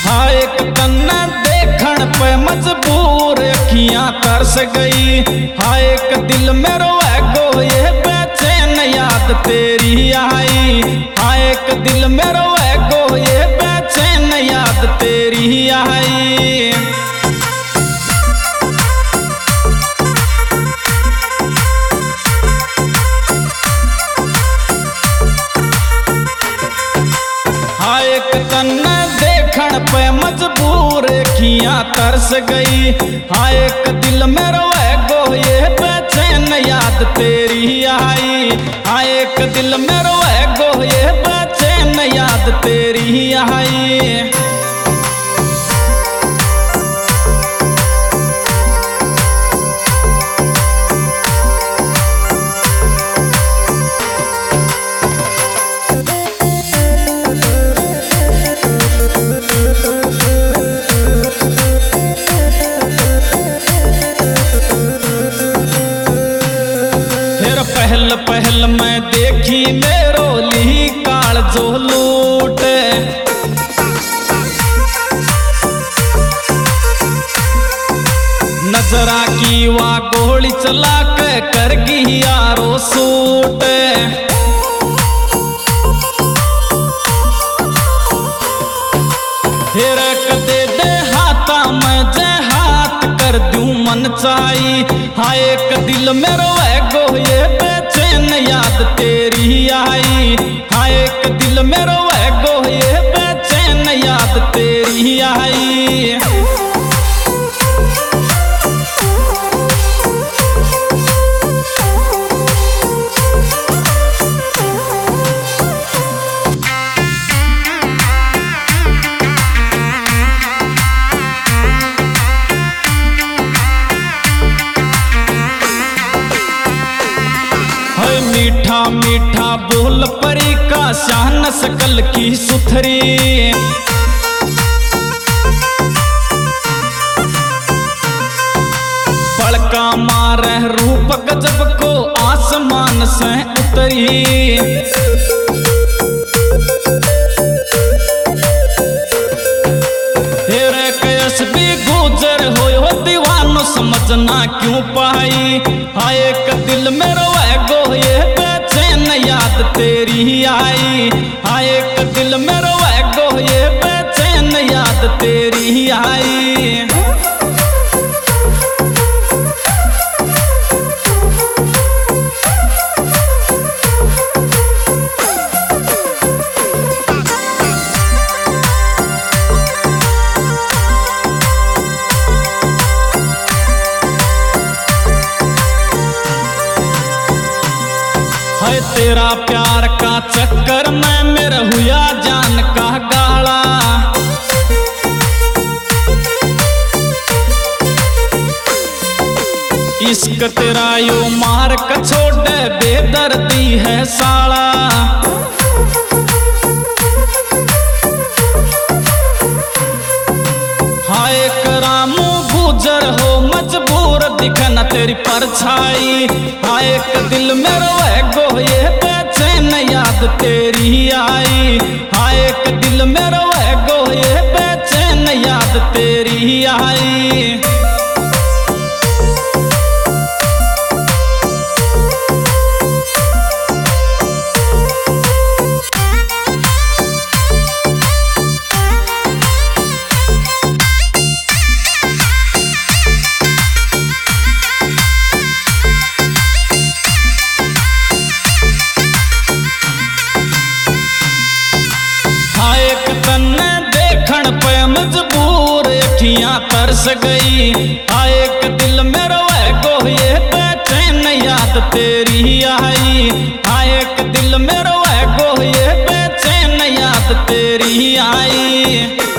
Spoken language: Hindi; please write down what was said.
हाँ एक तन्ना देखण पे मजबूर अखियां तरस गई। हाँ एक दिल में रोए गो ये बेचैन याद तेरी आई। हाँ एक दिल में रोए गो ये बेचैन याद तेरी आई। हाँ एक तन्ना देखण पे मजबूर अखियां तरस गई। हाँ एक दिल में रोए गो ये बेचैन याद तेरी आई। हाँ एक दिल में रोए गो ये बेचैन याद तेरी आई। पहल पहल मैं देखी मेरो ली काल जो लूट। नजरा की वा गोली चला के कर गई यारो सूट। हिरक दे दे हाथा मैं जे हाथ कर दूं मन चाही। हाँ एक दिल में रोए गो ये बेचैन याद तेरी आई। हाँ एक दिल में रोए गो ये बेचैन याद तेरी आई। मीठा मीठा बोल परी का शान सकल की सुथरी। पड़का मारे रूप गजब को आसमान से उतरी। हेरे कयस भी गुजर हो दीवानो समझना क्यों पाई। हाँ एक दिल में रोए गो ये बेचैन याद तेरी आई। हाँ एक दिल में रोए गो ये बेचैन याद तेरी आई। तेरा प्यार का चक्कर में मेरा हुआ जान का गाला। इश्क तेरा यो मार का छोड़े बेदर्दी है साला। हाँ एक रामू गुजर हो मजबूर दिखना तेरी परछाई। हाँ एक दिल में रोए गो ये बेचैन याद तेरी आई। हाँ एक दिल में रोए गो ये बेचैन याद तेरी आई। मजबूर अखियां तरस गई। हाँ एक दिल में रोए गो ये बेचैन याद तेरी आई। हाँ एक दिल में रोए गो ये बेचैन याद तेरी आई।